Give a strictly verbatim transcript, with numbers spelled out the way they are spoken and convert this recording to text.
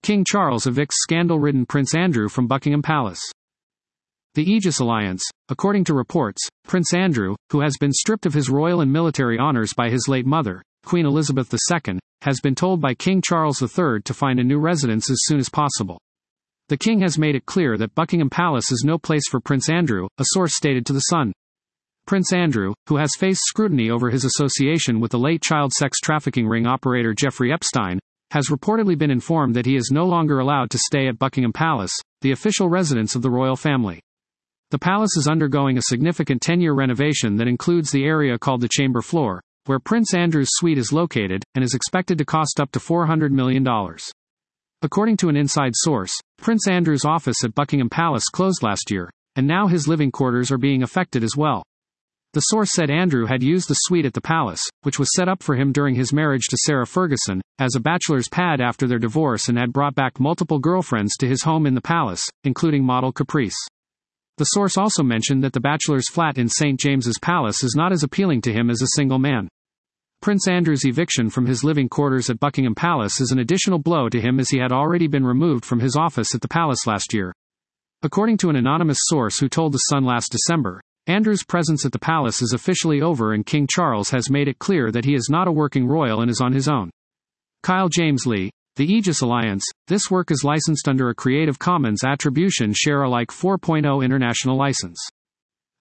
King Charles evicts scandal-ridden Prince Andrew from Buckingham Palace. The Aegis Alliance. According to reports, Prince Andrew, who has been stripped of his royal and military honors by his late mother, Queen Elizabeth the Second, has been told by King Charles the Third to find a new residence as soon as possible. The king has made it clear that Buckingham Palace is no place for Prince Andrew, a source stated to The Sun. Prince Andrew, who has faced scrutiny over his association with the late child sex trafficking ring operator Jeffrey Epstein, has reportedly been informed that he is no longer allowed to stay at Buckingham Palace, the official residence of the royal family. The palace is undergoing a significant ten-year renovation that includes the area called the Chamber Floor, where Prince Andrew's suite is located, and is expected to cost up to four hundred million dollars. According to an inside source, Prince Andrew's office at Buckingham Palace closed last year, and now his living quarters are being affected as well. The source said Andrew had used the suite at the palace, which was set up for him during his marriage to Sarah Ferguson, as a bachelor's pad after their divorce, and had brought back multiple girlfriends to his home in the palace, including model Caprice. The source also mentioned that the bachelor's flat in Saint James's Palace is not as appealing to him as a single man. Prince Andrew's eviction from his living quarters at Buckingham Palace is an additional blow to him, as he had already been removed from his office at the palace last year. According to an anonymous source who told The Sun last December, Andrew's presence at the palace is officially over, and King Charles has made it clear that he is not a working royal and is on his own. Kyle James Lee. The Aegis Alliance. This work is licensed under a Creative Commons Attribution Share Alike four point oh international license.